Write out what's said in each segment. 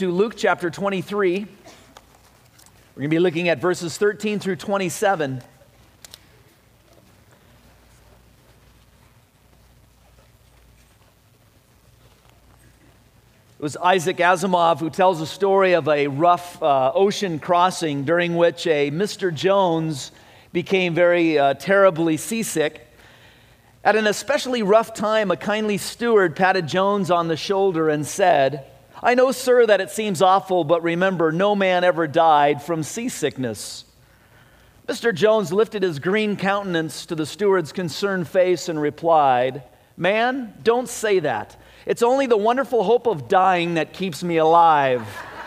to Luke chapter 23. We're going to be looking at verses 13 through 27. It was Isaac Asimov who tells a story of a rough ocean crossing during which a Mr. Jones became very terribly seasick. At an especially rough time, a kindly steward patted Jones on the shoulder and said, "I know, sir, that it seems awful, but remember, no man ever died from seasickness." Mr. Jones lifted his green countenance to the steward's concerned face and replied, "Man, don't say that. It's only the wonderful hope of dying that keeps me alive."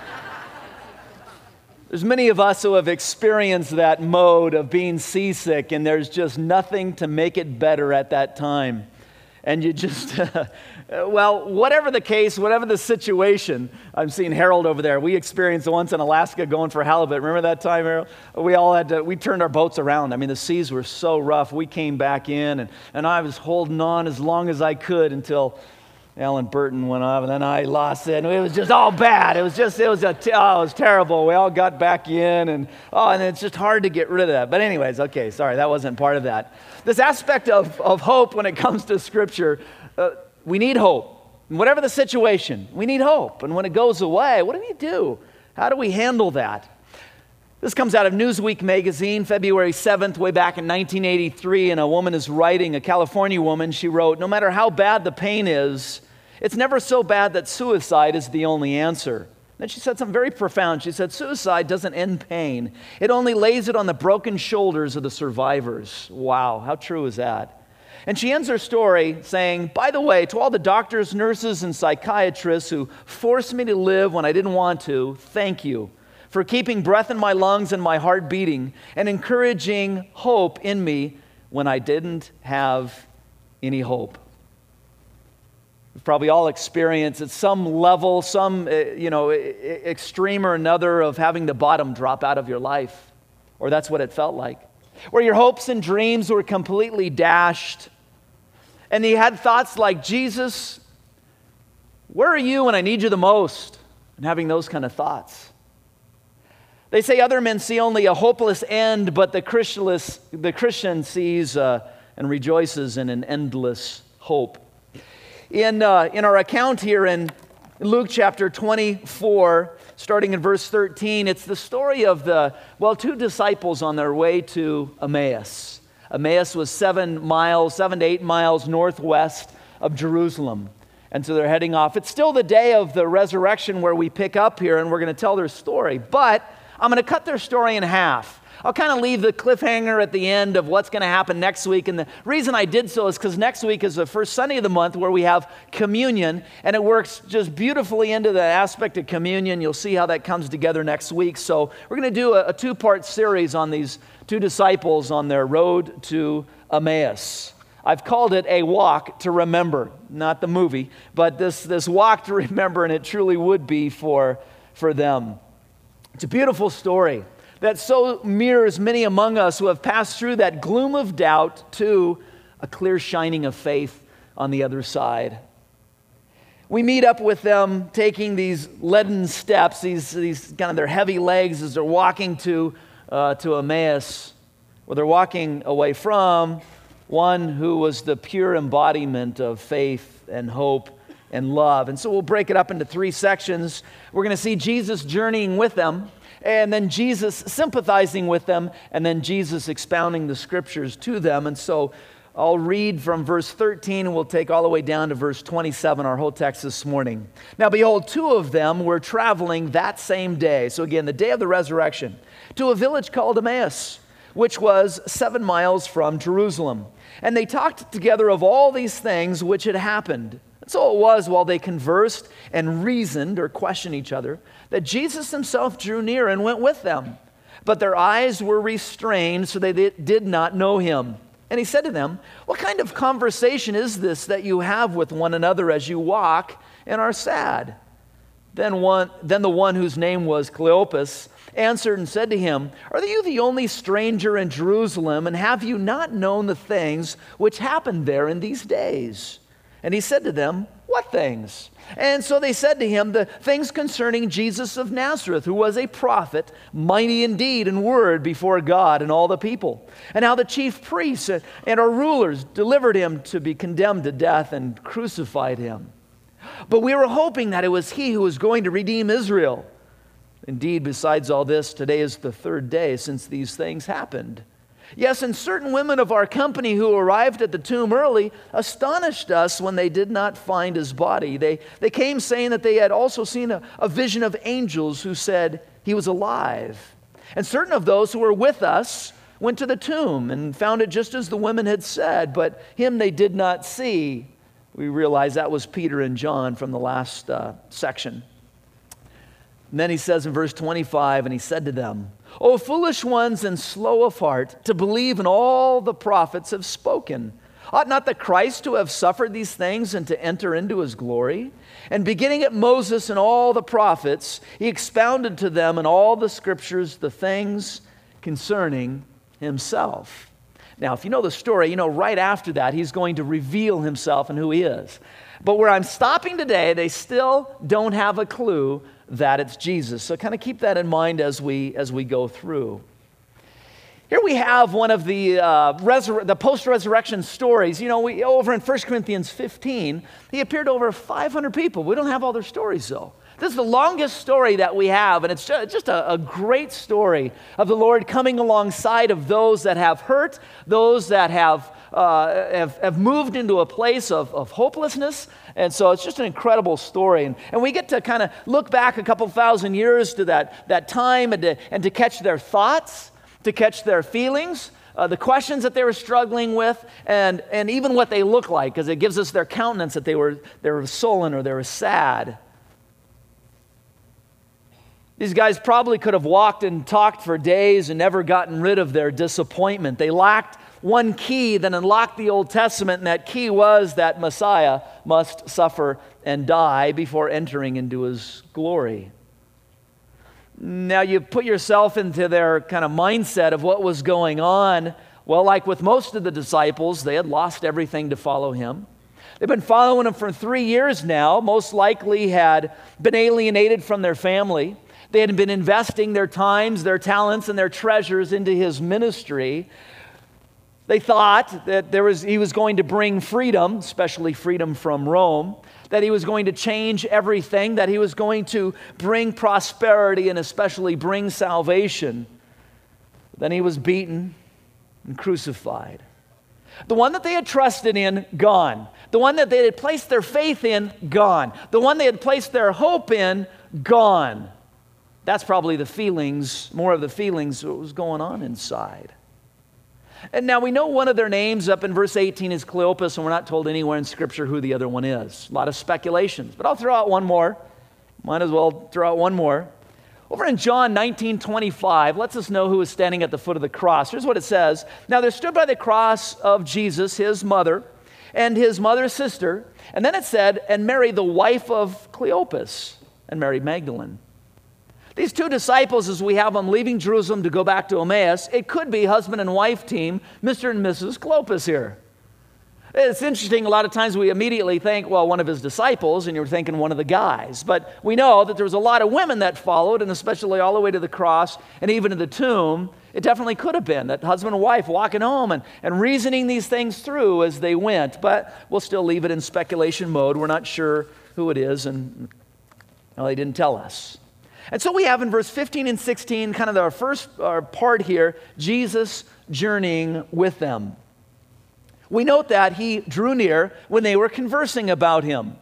There's many of us who have experienced that mode of being seasick, and there's just nothing to make it better at that time. And you just, well, whatever the case, whatever the situation, I'm seeing Harold over there. We experienced once in Alaska going for halibut. Remember that time, Harold? We turned our boats around. I mean, the seas were so rough. We came back in, and I was holding on as long as I could until Alan Burton went off, and then I lost it, and it was just all bad. It was terrible. We all got back in, and it's just hard to get rid of that. But anyways, okay, sorry, that wasn't part of that. This aspect of hope when it comes to Scripture, we need hope. Whatever the situation, we need hope. And when it goes away, what do we do? How do we handle that? This comes out of Newsweek magazine, February 7th, way back in 1983, and a woman is writing, a California woman. She wrote, "No matter how bad the pain is, it's never so bad that suicide is the only answer." Then she said something very profound. She said, "Suicide doesn't end pain. It only lays it on the broken shoulders of the survivors." Wow, how true is that? And she ends her story saying, "By the way, to all the doctors, nurses, and psychiatrists who forced me to live when I didn't want to, thank you for keeping breath in my lungs and my heart beating and encouraging hope in me when I didn't have any hope." We've probably all experienced at some level, some extreme or another of having the bottom drop out of your life, or that's what it felt like, where your hopes and dreams were completely dashed, and you had thoughts like, "Jesus, where are you when I need you the most?" And having those kind of thoughts. They say other men see only a hopeless end, but the Christian sees and rejoices in an endless hope. In our account here in Luke chapter 24, starting in verse 13, it's the story of two disciples on their way to Emmaus. Emmaus was 7 to 8 miles northwest of Jerusalem. And so they're heading off. It's still the day of the resurrection where we pick up here, and we're going to tell their story. But I'm going to cut their story in half. I'll kind of leave the cliffhanger at the end of what's going to happen next week. And the reason I did so is because next week is the first Sunday of the month where we have communion. And it works just beautifully into the aspect of communion. You'll see how that comes together next week. So we're going to do a two-part series on these two disciples on their road to Emmaus. I've called it A Walk to Remember. Not the movie, but this walk to remember, and it truly would be for them. It's a beautiful story that so mirrors many among us who have passed through that gloom of doubt to a clear shining of faith on the other side. We meet up with them taking these leaden steps, these kind of their heavy legs as they're walking to Emmaus, where they're walking away from one who was the pure embodiment of faith and hope and love. And so we'll break it up into 3 sections. We're going to see Jesus journeying with them, and then Jesus sympathizing with them, and then Jesus expounding the Scriptures to them. And so I'll read from verse 13, and we'll take all the way down to verse 27, our whole text this morning. "Now behold, 2 of them were traveling that same day," so again, the day of the resurrection, "to a village called Emmaus, which was 7 miles from Jerusalem. And they talked together of all these things which had happened. And so it was while they conversed and reasoned or questioned each other that Jesus himself drew near and went with them. But their eyes were restrained, so they did not know him. And he said to them, 'What kind of conversation is this that you have with one another as you walk and are sad?' Then the one whose name was Cleopas answered and said to him, 'Are you the only stranger in Jerusalem, and have you not known the things which happened there in these days?' And he said to them, "What things?" And so they said to him, "The things concerning Jesus of Nazareth, who was a prophet, mighty in deed and word before God and all the people, and how the chief priests and our rulers delivered him to be condemned to death and crucified him. But we were hoping that it was he who was going to redeem Israel. Indeed, besides all this, today is the third day since these things happened. Yes, and certain women of our company who arrived at the tomb early astonished us when they did not find his body. They came saying that they had also seen a vision of angels who said he was alive. And certain of those who were with us went to the tomb and found it just as the women had said, but him they did not see." We realize that was Peter and John from the last section. And then he says in verse 25, "And he said to them, 'O foolish ones and slow of heart, to believe in all the prophets have spoken. Ought not the Christ to have suffered these things and to enter into his glory?' And beginning at Moses and all the prophets, he expounded to them in all the scriptures the things concerning himself." Now, if you know the story, you know right after that he's going to reveal himself and who he is. But where I'm stopping today, they still don't have a clue that it's Jesus. So kind of keep that in mind as we go through. Here we have one of the post-resurrection stories. You know, over in 1 Corinthians 15, he appeared to over 500 people. We don't have all their stories, though. This is the longest story that we have, and it's just a great story of the Lord coming alongside of those that have hurt, those that have moved into a place of hopelessness. And so it's just an incredible story. And we get to kind of look back a couple thousand years to that time and to catch their thoughts, to catch their feelings, the questions that they were struggling with, and even what they look like, because it gives us their countenance that they were sullen or they were sad. These guys probably could have walked and talked for days and never gotten rid of their disappointment. They lacked one key that unlocked the Old Testament, and that key was that Messiah must suffer and die before entering into his glory. Now, you put yourself into their kind of mindset of what was going on. Well, like with most of the disciples, they had lost everything to follow him. They've been following him for 3 years now, most likely had been alienated from their family. They had been investing their times, their talents, and their treasures into his ministry. They thought that he was going to bring freedom, especially freedom from Rome, that he was going to change everything, that he was going to bring prosperity and especially bring salvation. Then he was beaten and crucified. The one that they had trusted in, gone. The one that they had placed their faith in, gone. The one they had placed their hope in, gone. That's probably the feelings, more of the feelings what was going on inside. And now we know one of their names up in verse 18 is Cleopas, and we're not told anywhere in Scripture who the other one is. A lot of speculations, but I'll throw out one more. Might as well throw out one more. Over in John 19:25, lets us know who is standing at the foot of the cross. Here's what it says. "Now there stood by the cross of Jesus his mother and his mother's sister," and then it said, "and Mary, the wife of Cleopas," and Mary Magdalene. These two disciples, as we have them leaving Jerusalem to go back to Emmaus, it could be husband and wife team, Mr. and Mrs. Cleopas here. It's interesting, a lot of times we immediately think, well, one of his disciples, and you're thinking one of the guys. But we know that there was a lot of women that followed, and especially all the way to the cross and even to the tomb. It definitely could have been that husband and wife walking home and reasoning these things through as they went. But we'll still leave it in speculation mode. We're not sure who it is, and well, they didn't tell us. And so we have in verse 15 and 16, kind of our first part here, Jesus journeying with them. We note that he drew near when they were conversing about him.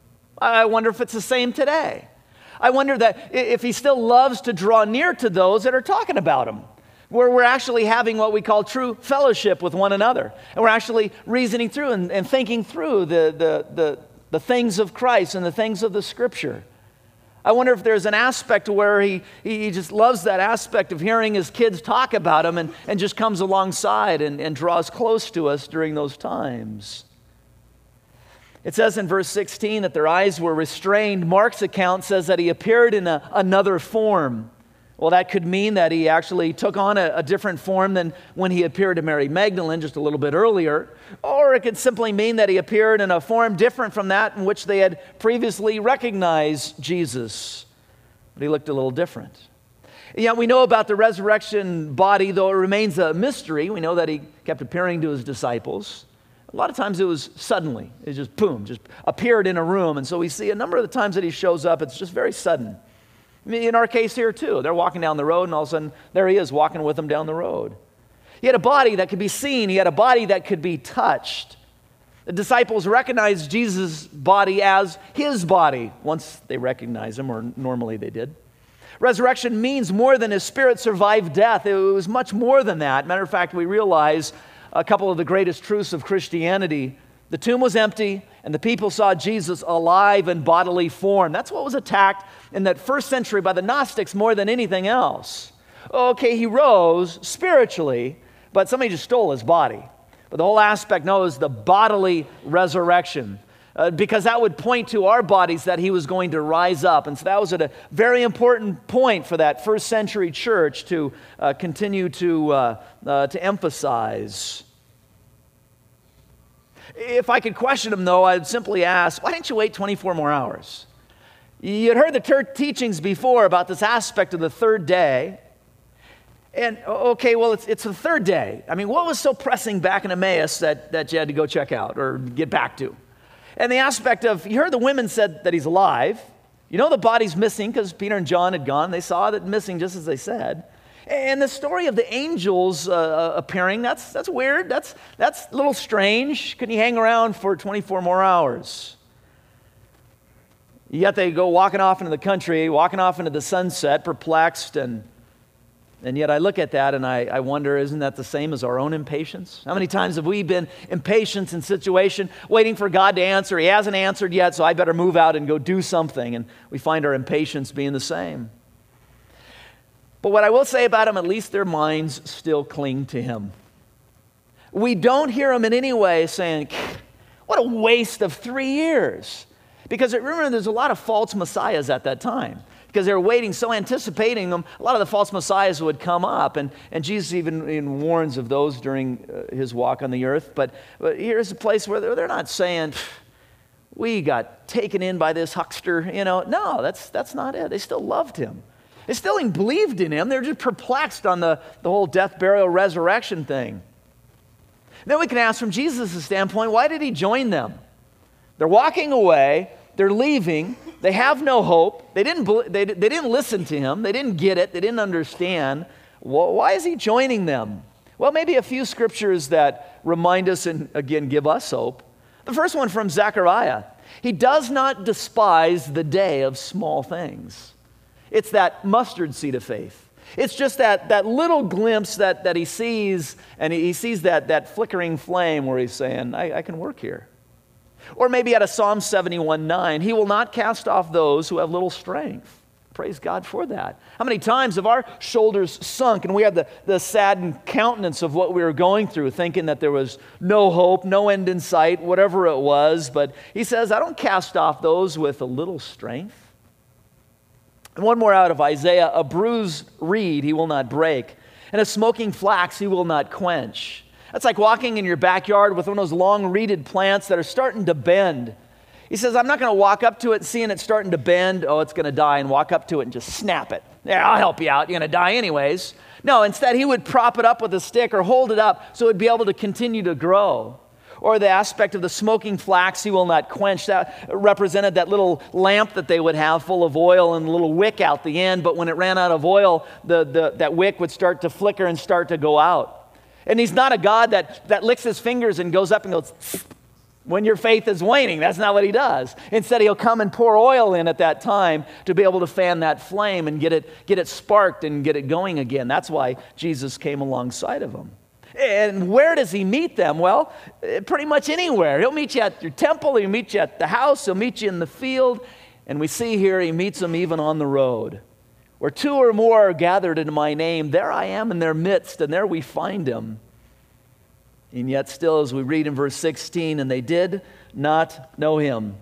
I wonder if it's the same today. I wonder that if he still loves to draw near to those that are talking about him, where we're actually having what we call true fellowship with one another. And we're actually reasoning through and thinking through the things of Christ and the things of the Scripture. I wonder if there's an aspect where he just loves that aspect of hearing his kids talk about him and just comes alongside and draws close to us during those times. It says in verse 16 that their eyes were restrained. Mark's account says that he appeared in another form. Well, that could mean that he actually took on a different form than when he appeared to Mary Magdalene just a little bit earlier. Or it could simply mean that he appeared in a form different from that in which they had previously recognized Jesus. But he looked a little different. And yet we know about the resurrection body, though it remains a mystery. We know that he kept appearing to his disciples. A lot of times it was suddenly. It just, boom, just appeared in a room. And so we see a number of the times that he shows up, it's just very sudden. In our case here too, they're walking down the road and all of a sudden there he is walking with them down the road. He had a body that could be seen. He had a body that could be touched. The disciples recognized Jesus' body as his body once they recognized him, or normally they did. Resurrection means more than his spirit survived death. It was much more than that. Matter of fact, we realize a couple of the greatest truths of Christianity. The tomb was empty, and the people saw Jesus alive in bodily form. That's what was attacked in that first century by the Gnostics more than anything else. Okay, he rose spiritually, but somebody just stole his body. But the whole aspect, no, is the bodily resurrection, because that would point to our bodies that he was going to rise up. And so that was at a very important point for that first century church to continue to emphasize. If I could question him, though, I'd simply ask, why didn't you wait 24 more hours? You'd heard the teachings before about this aspect of the third day. And, okay, well, it's the third day. I mean, what was so pressing back in Emmaus that you had to go check out or get back to? And the aspect of, you heard the women said that he's alive. You know the body's missing because Peter and John had gone. They saw it missing just as they said. And the story of the angels appearing, that's weird. That's a little strange. Couldn't he hang around for 24 more hours? Yet they go walking off into the country, walking off into the sunset, perplexed. And yet I look at that and I wonder, isn't that the same as our own impatience? How many times have we been impatient in situation, waiting for God to answer? He hasn't answered yet, so I better move out and go do something. And we find our impatience being the same. But what I will say about them, at least their minds still cling to him. We don't hear them in any way saying, what a waste of 3 years. Because remember, there's a lot of false messiahs at that time. Because they were waiting, so anticipating them, a lot of the false messiahs would come up. And Jesus even warns of those during his walk on the earth. But here's a place where they're not saying, we got taken in by this huckster. No, that's not it. They still loved him. They still even believed in him. They're just perplexed on the whole death, burial, resurrection thing. Then we can ask from Jesus' standpoint, why did he join them? They're walking away. They're leaving. They have no hope. They didn't listen to him. They didn't get it. They didn't understand. Why is he joining them? Well, maybe a few scriptures that remind us and, again, give us hope. The first one from Zechariah. He does not despise the day of small things. It's that mustard seed of faith. It's just that little glimpse that he sees, and he sees that flickering flame where he's saying, I can work here. Or maybe out of Psalm 71:9, he will not cast off those who have little strength. Praise God for that. How many times have our shoulders sunk and we had the saddened countenance of what we were going through, thinking that there was no hope, no end in sight, whatever it was. But he says, I don't cast off those with a little strength. And one more out of Isaiah, a bruised reed he will not break, and a smoking flax he will not quench. That's like walking in your backyard with one of those long reeded plants that are starting to bend. He says, I'm not going to walk up to it seeing it starting to bend, oh, it's going to die, and walk up to it and just snap it. Yeah, I'll help you out. You're going to die anyways. No, instead he would prop it up with a stick or hold it up so it would be able to continue to grow. Or the aspect of the smoking flax he will not quench. That represented that little lamp that they would have full of oil and a little wick out the end. But when it ran out of oil, that wick would start to flicker and start to go out. And he's not a God that licks his fingers and goes up and goes, when your faith is waning. That's not what he does. Instead, he'll come and pour oil in at that time to be able to fan that flame and get it sparked and get it going again. That's why Jesus came alongside of them. And where does he meet them? Well, pretty much anywhere. He'll meet you at your temple. He'll meet you at the house. He'll meet you in the field. And we see here he meets them even on the road. Where two or more are gathered in my name, there I am in their midst, and there we find him. And yet still, as we read in verse 16, and they did not know him.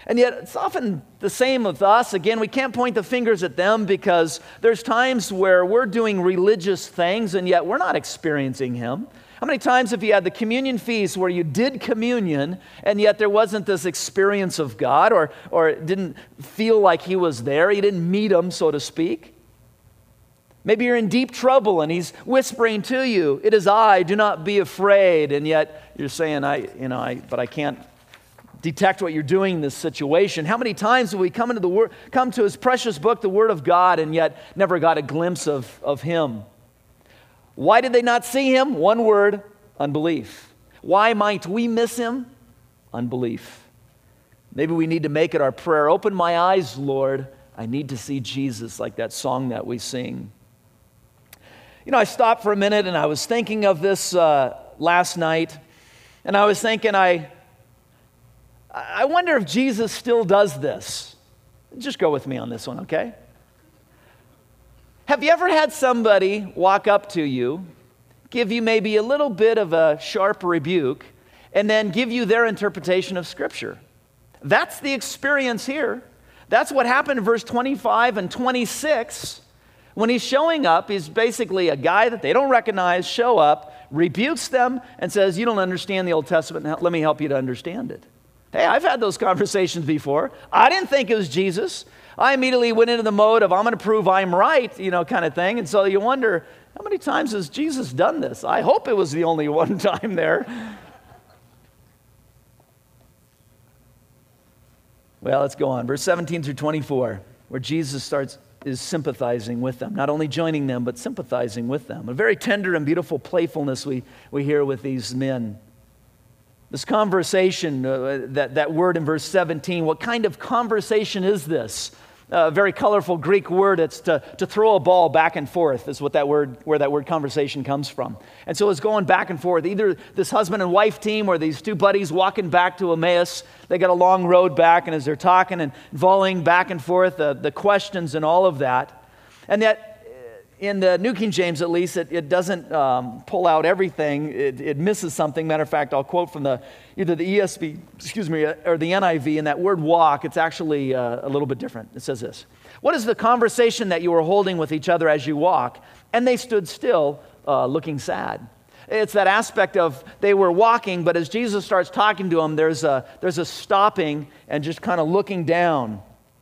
And yet it's often the same with us. Again, we can't point the fingers at them because there's times where we're doing religious things and yet we're not experiencing Him. How many times have you had the communion feast where you did communion and yet there wasn't this experience of God, or it didn't feel like He was there? You didn't meet Him, so to speak. Maybe you're in deep trouble and He's whispering to you, "It is I, do not be afraid." And yet you're saying, but I can't detect what you're doing in this situation. How many times have we come to His precious book, the Word of God, and yet never got a glimpse of Him? Why did they not see Him? One word: unbelief. Why might we miss Him? Unbelief. Maybe we need to make it our prayer. Open my eyes, Lord. I need to see Jesus, like that song that we sing. I stopped for a minute and I was thinking of this last night, and I was thinking, I wonder if Jesus still does this. Just go with me on this one, okay? Have you ever had somebody walk up to you, give you maybe a little bit of a sharp rebuke, and then give you their interpretation of Scripture? That's the experience here. That's what happened in verse 25 and 26. When He's showing up, He's basically a guy that they don't recognize, show up, rebukes them, and says, "You don't understand the Old Testament. Let me help you to understand it." Hey, I've had those conversations before. I didn't think it was Jesus. I immediately went into the mode of, I'm going to prove I'm right, kind of thing. And so you wonder, how many times has Jesus done this? I hope it was the only one time there. Well, let's go on. Verse 17 through 24, where Jesus is sympathizing with them. Not only joining them, but sympathizing with them. A very tender and beautiful playfulness we hear with these men. This conversation, that word in verse 17, what kind of conversation is this? A very colorful Greek word. It's to throw a ball back and forth is where that word conversation comes from. And so it's going back and forth. Either this husband and wife team or these two buddies walking back to Emmaus. They got a long road back, and as they're talking and volleying back and forth, the questions and all of that. And yet, in the New King James, at least, it doesn't pull out everything. It misses something. Matter of fact, I'll quote from either the ESV, or the NIV, and that word walk, it's actually a little bit different. It says this: "What is the conversation that you were holding with each other as you walk?" And they stood still, looking sad. It's that aspect of they were walking, but as Jesus starts talking to them, there's a stopping and just kind of looking down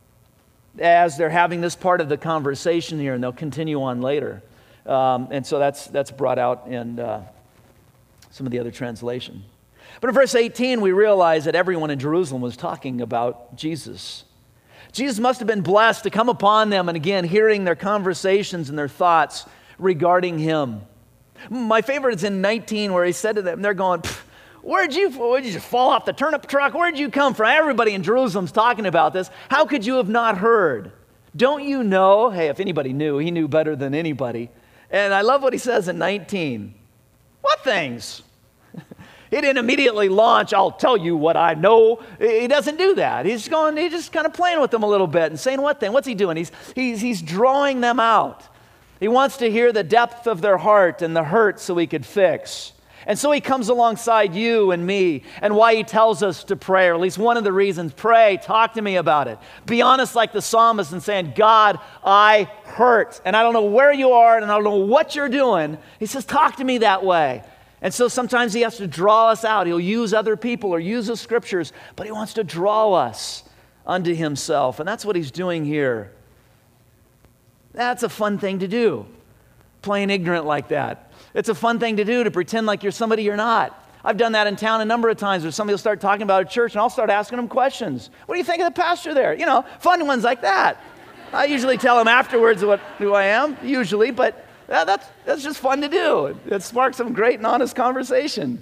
as they're having this part of the conversation here, and they'll continue on later. And so that's brought out in some of the other translation. But in verse 18, we realize that everyone in Jerusalem was talking about Jesus. Jesus must have been blessed to come upon them, and again, hearing their conversations and their thoughts regarding Him. My favorite is in 19, where He said to them, they're going, Where'd you just fall off the turnip truck? Where'd you come from? Everybody in Jerusalem's talking about this. How could you have not heard? Don't you know? Hey, if anybody knew, He knew better than anybody. And I love what He says in 19. What things? He didn't immediately launch, I'll tell you what I know. He doesn't do that. He's just kind of playing with them a little bit and saying what thing? What's He doing? He's drawing them out. He wants to hear the depth of their heart and the hurt so He could fix. And so He comes alongside you and me, and why He tells us to pray, or at least one of the reasons: pray, talk to me about it. Be honest like the psalmist and saying, God, I hurt, and I don't know where you are, and I don't know what you're doing. He says, talk to me that way. And so sometimes He has to draw us out. He'll use other people or use the Scriptures, but He wants to draw us unto Himself, and that's what He's doing here. That's a fun thing to do, playing ignorant like that. It's a fun thing to do, to pretend like you're somebody you're not. I've done that in town a number of times, where somebody will start talking about a church, and I'll start asking them questions. What do you think of the pastor there? Fun ones like that. I usually tell them afterwards who I am, usually, but that's just fun to do. It sparks some great and honest conversation.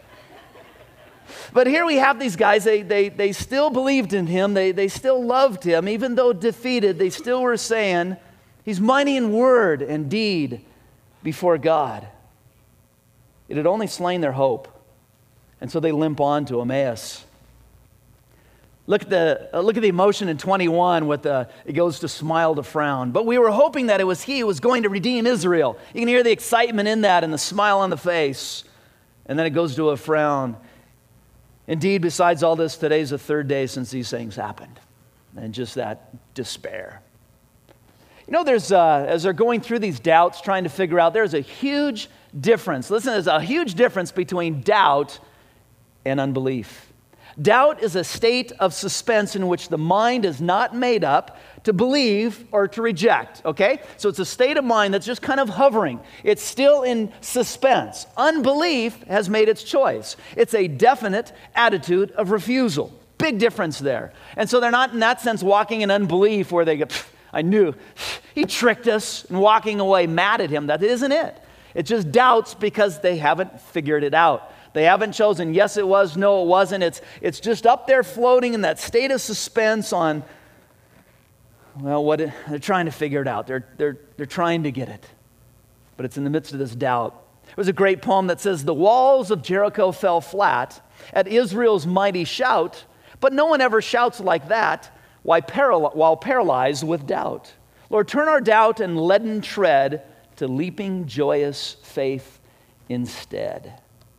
But here we have these guys, they still believed in Him, they still loved Him, even though defeated, they still were saying, He's mighty in word and deed before God. It had only slain their hope. And so they limp on to Emmaus. Look at the emotion in 21 with it goes to smile to frown. But we were hoping that it was He who was going to redeem Israel. You can hear the excitement in that and the smile on the face. And then it goes to a frown. Indeed, besides all this, today's the third day since these things happened. And just that despair. You know, as they're going through these doubts, trying to figure out, there's a huge difference. Listen, there's a huge difference between doubt and unbelief. Doubt is a state of suspense in which the mind is not made up to believe or to reject, okay? So it's a state of mind that's just kind of hovering. It's still in suspense. Unbelief has made its choice. It's a definite attitude of refusal. Big difference there. And so they're not, in that sense, walking in unbelief where they go, I knew, he tricked us, and walking away mad at him. That isn't it. It's just doubts because they haven't figured it out. They haven't chosen, yes it was, no it wasn't. It's just up there floating in that state of suspense on, well, what they're trying to figure it out. They're trying to get it. But it's in the midst of this doubt. There was a great poem that says, the walls of Jericho fell flat at Israel's mighty shout, but no one ever shouts like that while paralyzed with doubt. Lord, turn our doubt and leaden tread to leaping, joyous faith instead.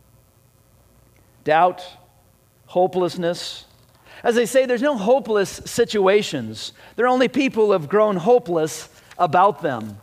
Doubt, hopelessness. As they say, there's no hopeless situations. There are only people who have grown hopeless about them.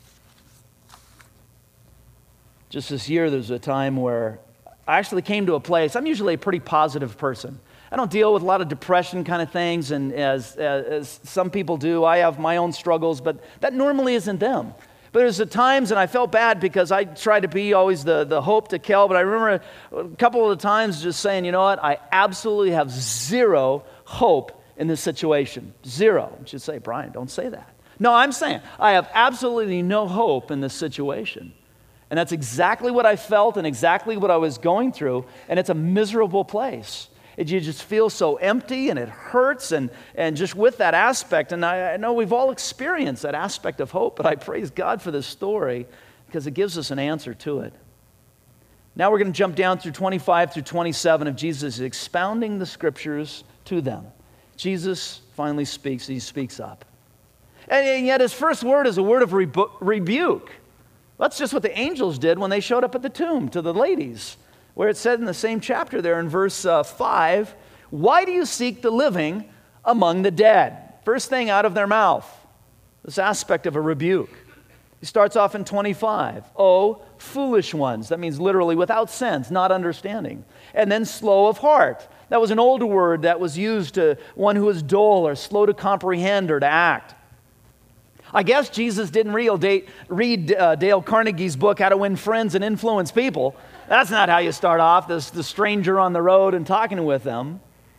Just this year, there's a time where I actually came to a place. I'm usually a pretty positive person. I don't deal with a lot of depression kind of things, and as some people do, I have my own struggles, but that normally isn't them. But there's the times, and I felt bad because I try to be always the hope to Kel, but I remember a couple of the times just saying, you know what, I absolutely have zero hope in this situation. Zero. You should say, Brian, don't say that. No, I'm saying I have absolutely no hope in this situation. And that's exactly what I felt and exactly what I was going through, and it's a miserable place. You just feel so empty and it hurts and just with that aspect. And I know we've all experienced that aspect of hope, but I praise God for this story because it gives us an answer to it. Now we're going to jump down through 25 through 27 of Jesus expounding the scriptures to them. Jesus finally speaks. He speaks up. And yet his first word is a word of rebuke. That's just what the angels did when they showed up at the tomb to the ladies. Where it said in the same chapter there in verse 5, why do you seek the living among the dead? First thing out of their mouth, this aspect of a rebuke. He starts off in 25. Oh, foolish ones. That means literally without sense, not understanding. And then slow of heart. That was an older word that was used to one who was dull or slow to comprehend or to act. I guess Jesus didn't read Dale Carnegie's book, How to Win Friends and Influence People. That's not how you start off, the stranger on the road and talking with them.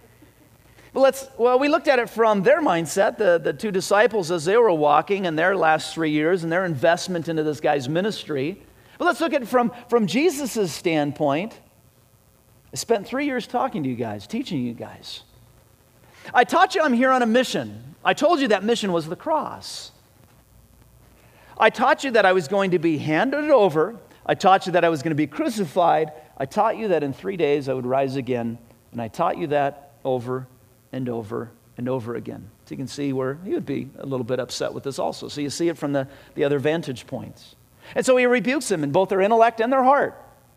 But we looked at it from their mindset, the two disciples as they were walking in their last 3 years and their investment into this guy's ministry. But let's look at it from Jesus' standpoint. I spent 3 years talking to you guys, teaching you guys. I taught you I'm here on a mission. I told you that mission was the cross. I taught you that I was going to be handed over. I taught you that I was going to be crucified. I taught you that in 3 days I would rise again. And I taught you that over and over and over again. So you can see where he would be a little bit upset with this also. So you see it from the other vantage points. And so he rebukes them in both their intellect and their heart.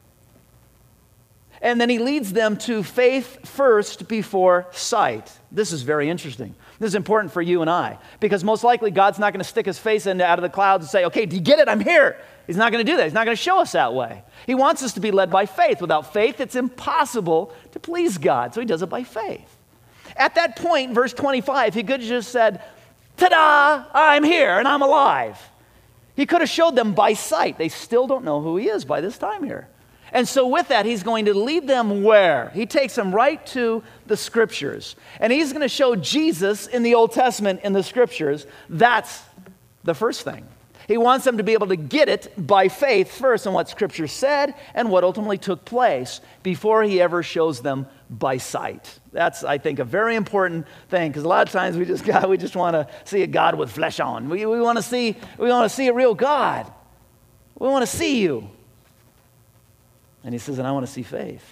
And then he leads them to faith first before sight. This is very interesting. This is important for you and I, because most likely God's not going to stick his face out of the clouds and say, okay, do you get it? I'm here. He's not going to do that. He's not going to show us that way. He wants us to be led by faith. Without faith, it's impossible to please God. So he does it by faith. At that point, verse 25, he could have just said, ta-da, I'm here and I'm alive. He could have showed them by sight. They still don't know who he is by this time here. And so with that, he's going to lead them where? He takes them right to the Scriptures. And he's going to show Jesus in the Old Testament in the Scriptures. That's the first thing. He wants them to be able to get it by faith first in what Scripture said and what ultimately took place before he ever shows them by sight. That's, I think, a very important thing, because a lot of times we just want to see a God with flesh on. We want to see a real God. We want to see you. And he says, and I want to see faith.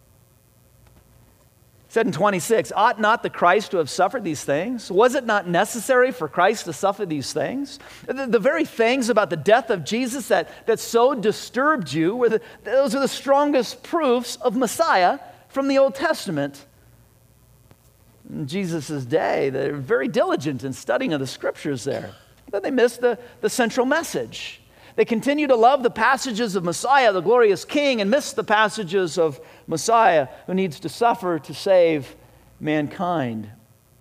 He said in 26, ought not the Christ to have suffered these things? Was it not necessary for Christ to suffer these things? The very things about the death of Jesus that so disturbed you, those are the strongest proofs of Messiah from the Old Testament. In Jesus' day, they're very diligent in studying of the Scriptures there. But they missed the central message. They continue to love the passages of Messiah, the glorious King, and miss the passages of Messiah who needs to suffer to save mankind.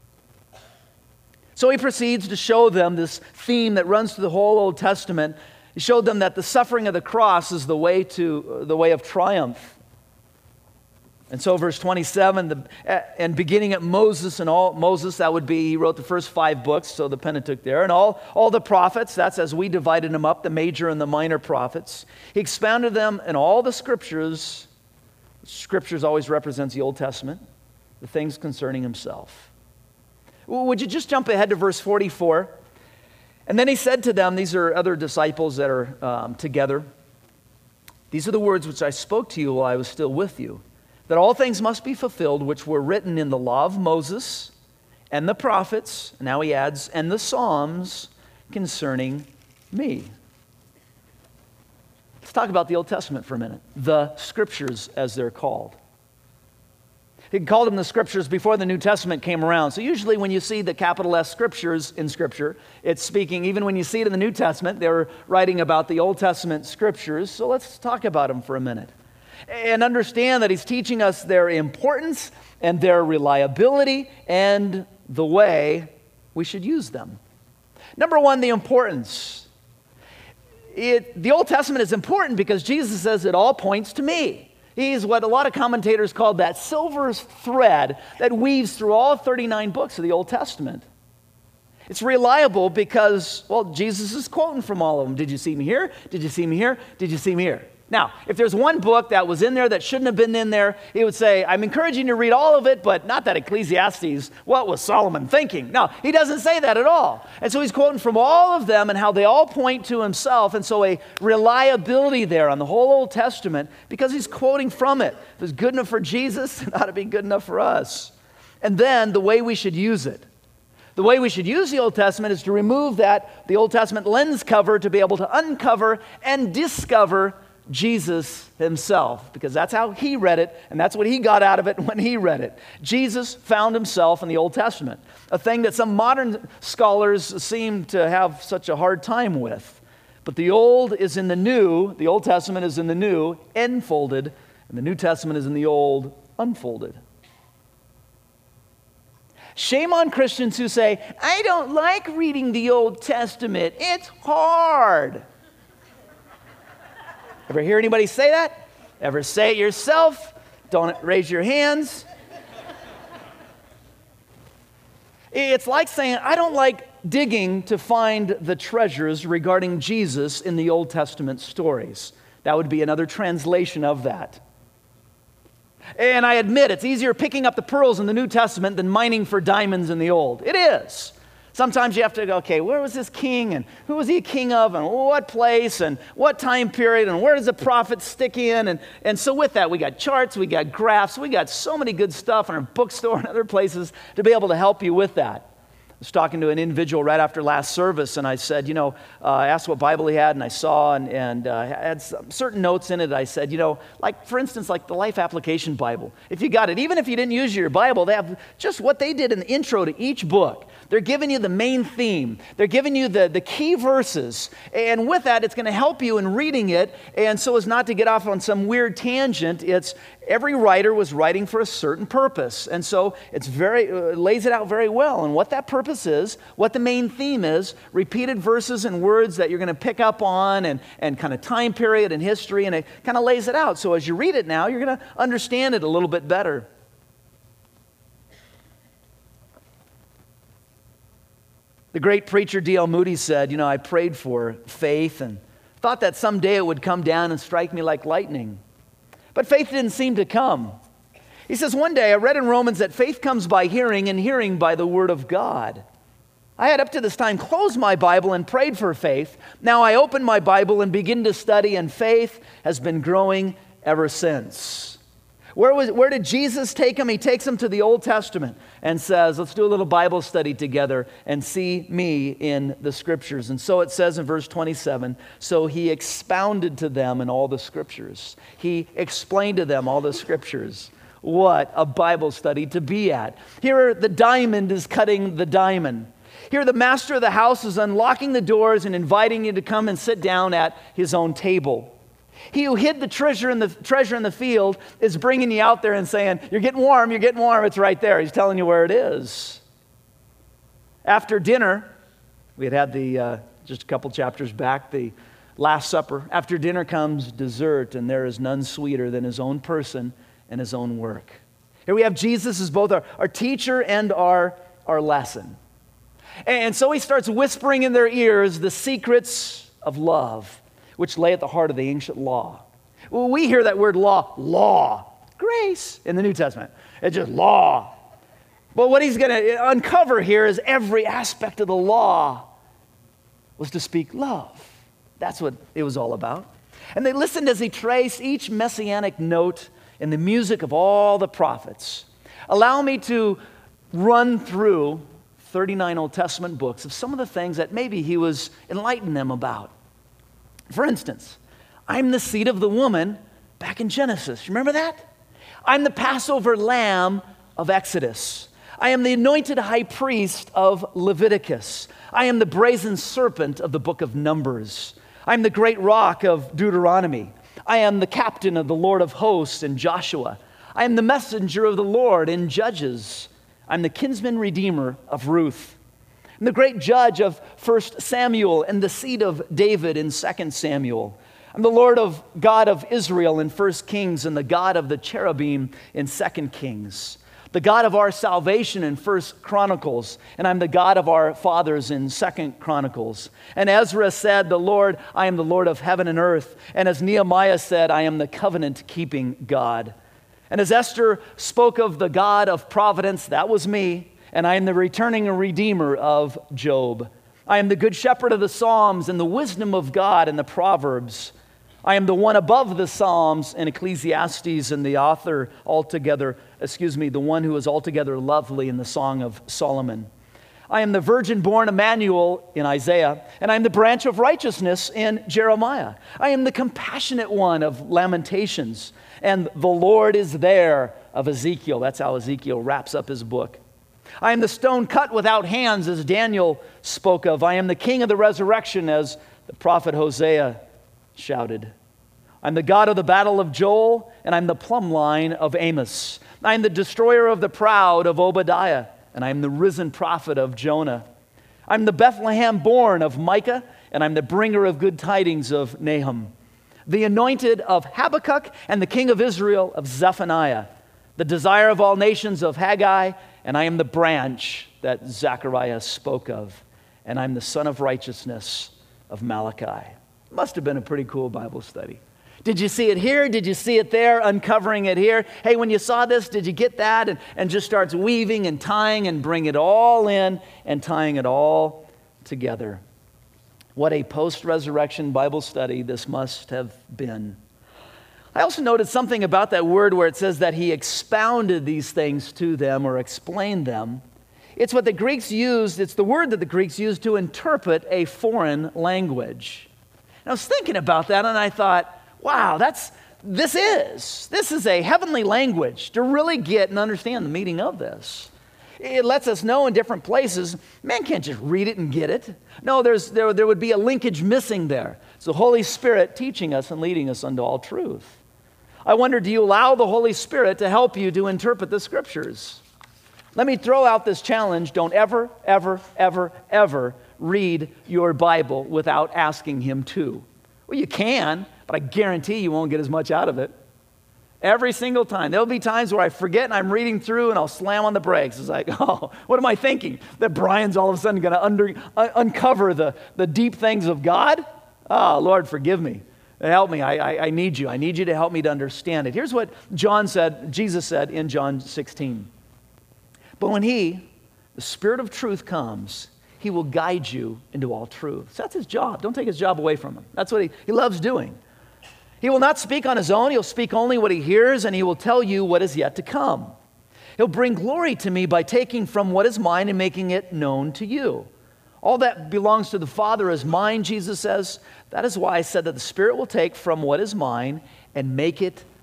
So he proceeds to show them this theme that runs through the whole Old Testament. He showed them that the suffering of the cross is the way of triumph. And so verse 27, and beginning at Moses, that would be, he wrote the first 5 books, so the Pentateuch there, and all the prophets, that's as we divided them up, the major and the minor prophets. He expounded them in all the Scriptures. Scriptures always represents the Old Testament, the things concerning himself. Would you just jump ahead to verse 44? And then he said to them, these are other disciples that are together, these are the words which I spoke to you while I was still with you, that all things must be fulfilled which were written in the law of Moses and the prophets, now he adds, and the Psalms concerning me. Let's talk about the Old Testament for a minute. The Scriptures, as they're called. He called them the Scriptures before the New Testament came around. So usually when you see the capital S Scriptures in Scripture, it's speaking, even when you see it in the New Testament, they were writing about the Old Testament Scriptures. So let's talk about them for a minute. And understand that he's teaching us their importance and their reliability and the way we should use them. Number one, the importance. The Old Testament is important because Jesus says it all points to me. He's what a lot of commentators call that silver thread that weaves through all 39 books of the Old Testament. It's reliable because, well, Jesus is quoting from all of them. Did you see me here? Did you see me here? Did you see me here? Now, if there's one book that was in there that shouldn't have been in there, he would say, I'm encouraging you to read all of it, but not that Ecclesiastes, what was Solomon thinking? No, he doesn't say that at all. And so he's quoting from all of them and how they all point to himself. And so a reliability there on the whole Old Testament because he's quoting from it. If it's good enough for Jesus, it ought to be good enough for us. And then the way we should use it. The way we should use the Old Testament is to remove the Old Testament lens cover to be able to uncover and discover Jesus himself, because that's how he read it, and that's what he got out of it when he read it. Jesus found himself in the Old Testament, a thing that some modern scholars seem to have such a hard time with. But the Old is in the New, the Old Testament is in the New, enfolded, and the New Testament is in the Old, unfolded. Shame on Christians who say, I don't like reading the Old Testament, it's hard. Ever hear anybody say that? Ever say it yourself? Don't raise your hands. It's like saying, I don't like digging to find the treasures regarding Jesus in the Old Testament stories. That would be another translation of that. And I admit, it's easier picking up the pearls in the New Testament than mining for diamonds in the Old. It is. Sometimes you have to go, okay, where was this king, and who was he a king of, and what place, and what time period, and where does the prophet stick in? And so with that, we got charts, we got graphs, we got so many good stuff in our bookstore and other places to be able to help you with that. I was talking to an individual right after last service, and I said, I asked what Bible he had, and I saw, and had some certain notes in it. I said, like, for instance, like the Life Application Bible. If you got it, even if you didn't use your Bible, they have just what they did in the intro to each book. They're giving you the main theme. They're giving you the key verses. And with that, it's going to help you in reading it. And so as not to get off on some weird tangent, it's every writer was writing for a certain purpose. And so it's lays it out very well. And what that purpose is, what the main theme is, repeated verses and words that you're going to pick up on and kind of time period and history. And it kind of lays it out. So as you read it now, you're going to understand it a little bit better. The great preacher D.L. Moody said, I prayed for faith and thought that someday it would come down and strike me like lightning. But faith didn't seem to come. He says, one day I read in Romans that faith comes by hearing and hearing by the word of God. I had up to this time closed my Bible and prayed for faith. Now I open my Bible and begin to study, and faith has been growing ever since. Where did Jesus take him? He takes him to the Old Testament and says, let's do a little Bible study together and see me in the Scriptures. And so it says in verse 27, so he expounded to them in all the Scriptures. He explained to them all the Scriptures. What a Bible study to be at. Here, the diamond is cutting the diamond. Here, the master of the house is unlocking the doors and inviting you to come and sit down at his own table. He who hid the treasure in the field is bringing you out there and saying, you're getting warm, it's right there. He's telling you where it is. After dinner, we had just a couple chapters back, the Last Supper. After dinner comes dessert, and there is none sweeter than his own person and his own work. Here we have Jesus as both our teacher and our lesson. And so he starts whispering in their ears the secrets of love, which lay at the heart of the ancient law. Well, we hear that word law, grace in the New Testament. It's just law. But what he's going to uncover here is every aspect of the law was to speak love. That's what it was all about. And they listened as he traced each messianic note in the music of all the prophets. Allow me to run through 39 Old Testament books of some of the things that maybe he was enlightening them about. For instance, I'm the seed of the woman back in Genesis. Remember that? I'm the Passover lamb of Exodus. I am the anointed high priest of Leviticus. I am the brazen serpent of the book of Numbers. I'm the great rock of Deuteronomy. I am the captain of the Lord of hosts in Joshua. I am the messenger of the Lord in Judges. I'm the kinsman redeemer of Ruth. I'm the great judge of 1 Samuel and the seed of David in 2 Samuel. I'm the Lord of God of Israel in 1 Kings and the God of the cherubim in 2 Kings. The God of our salvation in 1 Chronicles, and I'm the God of our fathers in 2 Chronicles. And Ezra said, I am the Lord of heaven and earth. And as Nehemiah said, I am the covenant-keeping God. And as Esther spoke of the God of providence, that was me, and I am the returning redeemer of Job. I am the good shepherd of the Psalms and the wisdom of God and the Proverbs. I am the one above the Psalms and Ecclesiastes and the one who is altogether lovely in the Song of Solomon. I am the virgin born Emmanuel in Isaiah, and I am the branch of righteousness in Jeremiah. I am the compassionate one of Lamentations, and the Lord is there of Ezekiel. That's how Ezekiel wraps up his book. I am the stone cut without hands, as Daniel spoke of. I am the king of the resurrection, as the prophet Hosea shouted. I'm the God of the battle of Joel, and I'm the plumb line of Amos. I am the destroyer of the proud of Obadiah, and I am the risen prophet of Jonah. I'm the Bethlehem born of Micah, and I'm the bringer of good tidings of Nahum. The anointed of Habakkuk, and the king of Israel of Zephaniah. The desire of all nations of Haggai, and I am the branch that Zechariah spoke of. And I'm the son of righteousness of Malachi. Must have been a pretty cool Bible study. Did you see it here? Did you see it there? Uncovering it here. Hey, when you saw this, did you get that? And just starts weaving and tying and bring it all in and tying it all together. What a post-resurrection Bible study this must have been. I also noted something about that word where it says that he expounded these things to them or explained them. It's what the Greeks used, it's the word that the Greeks used to interpret a foreign language. And I was thinking about that and I thought, wow, this is a heavenly language to really get and understand the meaning of this. It lets us know in different places, man can't just read it and get it. No, there would be a linkage missing there. It's the Holy Spirit teaching us and leading us unto all truth. I wonder, do you allow the Holy Spirit to help you to interpret the Scriptures? Let me throw out this challenge. Don't ever, ever, ever, ever read your Bible without asking Him to. Well, you can, but I guarantee you won't get as much out of it. Every single time. There'll be times where I forget and I'm reading through and I'll slam on the brakes. It's like, oh, what am I thinking? That Brian's all of a sudden going to uncover the deep things of God? Oh, Lord, forgive me. Help me. I need you. I need you to help me to understand it. Here's what Jesus said in John 16. But when He, the Spirit of truth, comes, He will guide you into all truth. So that's His job. Don't take His job away from Him. That's what He loves doing. He will not speak on His own. He'll speak only what He hears, and He will tell you what is yet to come. He'll bring glory to me by taking from what is mine and making it known to you. All that belongs to the Father is mine, Jesus says. That is why I said that the Spirit will take from what is mine and make it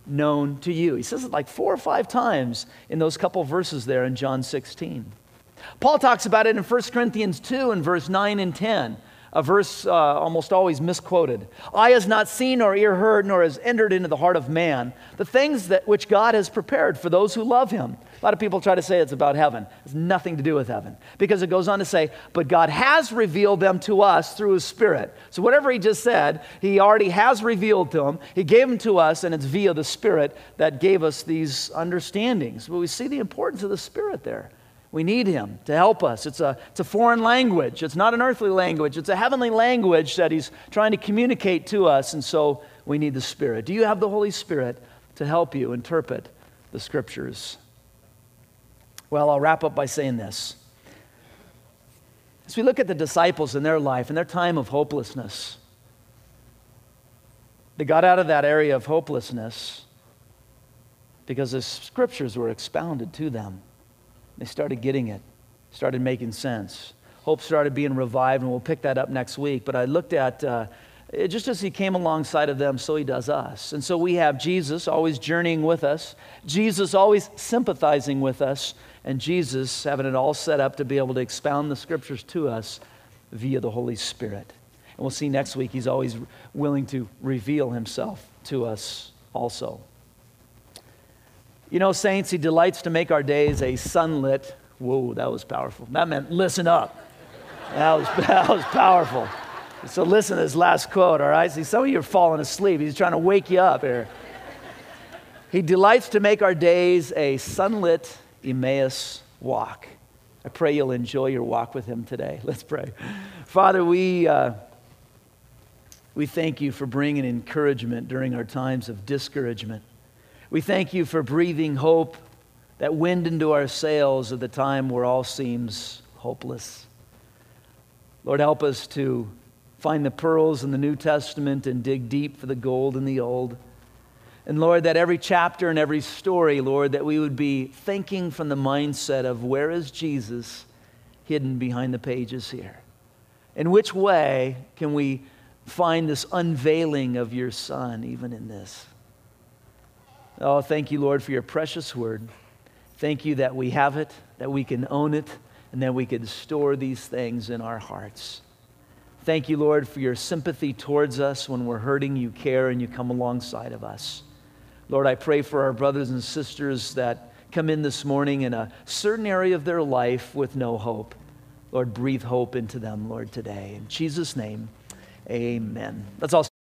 known to you. He says it like 4 or 5 times in those couple verses there in John 16. Paul talks about it in 1 Corinthians 2 in verse 9 and 10, a verse almost always misquoted. Eye has not seen nor ear heard nor has entered into the heart of man the things which God has prepared for those who love him. A lot of people try to say it's about heaven. It has nothing to do with heaven, because it goes on to say, but God has revealed them to us through his Spirit. So whatever he just said, he already has revealed to them. He gave them to us, and it's via the Spirit that gave us these understandings. But we see the importance of the Spirit there. We need him to help us. It's a foreign language. It's not an earthly language. It's a heavenly language that he's trying to communicate to us, and so we need the Spirit. Do you have the Holy Spirit to help you interpret the Scriptures? Well, I'll wrap up by saying this. As we look at the disciples in their life, in their time of hopelessness, they got out of that area of hopelessness because the Scriptures were expounded to them. They started getting it, started making sense. Hope started being revived, and we'll pick that up next week. But I looked at, just as he came alongside of them, so he does us. And so we have Jesus always journeying with us, Jesus always sympathizing with us, and Jesus having it all set up to be able to expound the Scriptures to us via the Holy Spirit. And we'll see next week he's always willing to reveal himself to us also. You know, saints, he delights to make our days a sunlit. Whoa, that was powerful. That meant listen up. That was powerful. So listen to this last quote, all right? See, some of you are falling asleep. He's trying to wake you up here. He delights to make our days a sunlit Emmaus walk. I pray you'll enjoy your walk with him today. Let's pray. Father, we thank you for bringing encouragement during our times of discouragement. We thank you for breathing hope, that wind into our sails at the time where all seems hopeless. Lord, help us to find the pearls in the New Testament and dig deep for the gold in the Old. And Lord, that every chapter and every story, Lord, that we would be thinking from the mindset of where is Jesus hidden behind the pages here? In which way can we find this unveiling of your Son even in this? Oh, thank you, Lord, for your precious word. Thank you that we have it, that we can own it, and that we can store these things in our hearts. Thank you, Lord, for your sympathy towards us when we're hurting. You care and you come alongside of us. Lord, I pray for our brothers and sisters that come in this morning in a certain area of their life with no hope. Lord, breathe hope into them, Lord, today. In Jesus' name, amen. Let's all